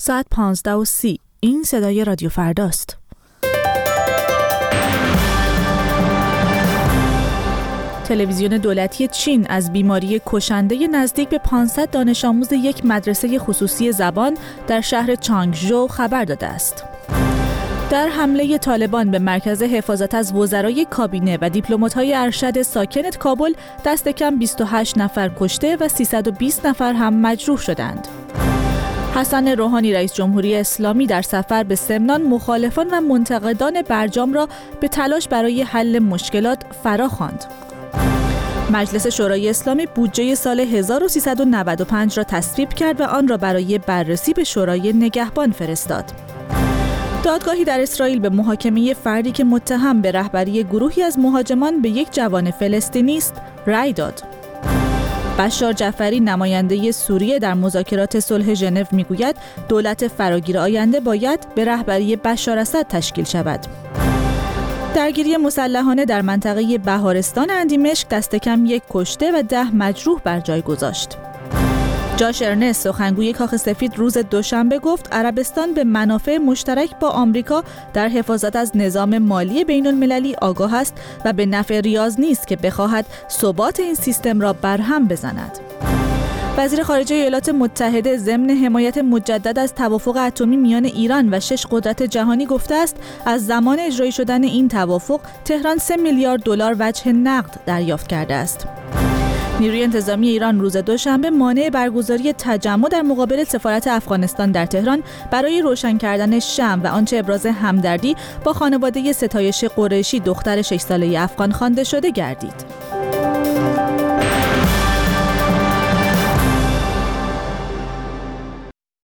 ساعت 15:30. این صدای رادیو فرداست. تلویزیون دولتی چین از بیماری کشنده نزدیک به 500 دانش آموز یک مدرسه خصوصی زبان در شهر چانگژو خبر داده است. در حمله طالبان به مرکز حفاظت از وزرای کابینه و دیپلمات‌های ارشد ساکن کابل دست کم 28 نفر کشته و 320 نفر هم مجروح شدند. حسن روحانی رئیس جمهوری اسلامی در سفر به سمنان مخالفان و منتقدان برجام را به تلاش برای حل مشکلات فراخواند. مجلس شورای اسلامی بودجه سال 1395 را تصویب کرد و آن را برای بررسی به شورای نگهبان فرستاد. دادگاهی در اسرائیل به محاکمه فردی که متهم به رهبری گروهی از مهاجمان به یک جوان فلسطینی است رأی داد. بشار جعفری نماینده سوریه در مذاکرات صلح ژنو میگوید دولت فراگیر آینده باید به رهبری بشار اسد تشکیل شود. درگیری مسلحانه در منطقه بهارستان اندیمشک دست کم 1 کشته و 10 مجروح بر جای گذاشت. جاش ارنست سخنگوی کاخ سفید روز دوشنبه گفت عربستان به منافع مشترک با آمریکا در حفاظت از نظام مالی بین المللی آگاه است و به نفع ریاض نیست که بخواهد ثبات این سیستم را برهم بزند. وزیر خارجه ایالات متحده ضمن حمایت مجدد از توافق اتمی میان ایران و 6 قدرت جهانی گفته است از زمان اجرایی شدن این توافق تهران 3 میلیارد دلار وجه نقد دریافت کرده است. نیروی انتظامی ایران روز دوشنبه مانع برگزاری تجمع در مقابل سفارت افغانستان در تهران برای روشن کردن شمع و آنچه ابراز همدردی با خانواده ستایش قریشی دختر 6 ساله افغان خوانده شده گردید.